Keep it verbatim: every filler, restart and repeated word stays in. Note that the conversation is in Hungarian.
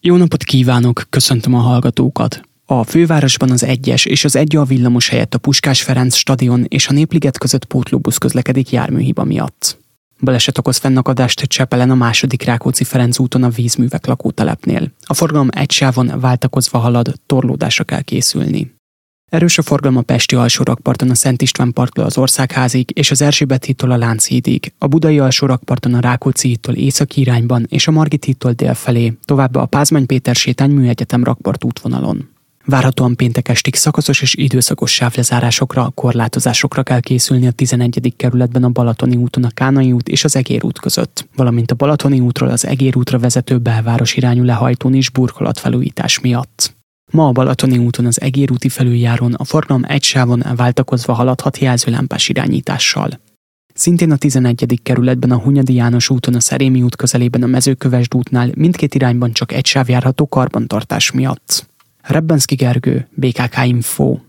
Jó napot kívánok, köszöntöm a hallgatókat! A fővárosban az egyes és az egy A villamos helyett a Puskás Ferenc stadion és a Népliget között pótlóbusz közlekedik járműhiba miatt. Baleset okoz fennakadást Csepelen a második Rákóczi-Ferenc úton a Vízművek lakótelepnél. A forgalom egy sávon váltakozva halad, torlódásra kell készülni. Erős a forgalom a pesti alsórakparton a Szent István parttól az Országházig és az Erzsébet hídtól a Lánchídig, a budai alsórakparton a Rákóczi hídtól északi irányban és a Margit hídtól dél felé, továbbá a Pázmány Péter sétány Műegyetem rakpart útvonalon. Várhatóan péntek estig szakaszos és időszakos sávlezárásokra, korlátozásokra kell készülni a tizenegyedik kerületben a Balatoni úton a Kánai út és az Egér út között, valamint a Balatoni útról az Egér útra vezető belváros irányú lehajtón is burkolatfelújítás miatt. Ma a Balatoni úton az Egér úti felüljárón a forgalom egy sávon váltakozva haladhat jelzőlámpás irányítással. Szintén a tizenegyedik kerületben a Hunyadi János úton a Szerémi út közelében a Mezőkövesd útnál mindkét irányban csak egy sáv járható karbantartás miatt. Rebbenszky Gergő, bé ká ká Info.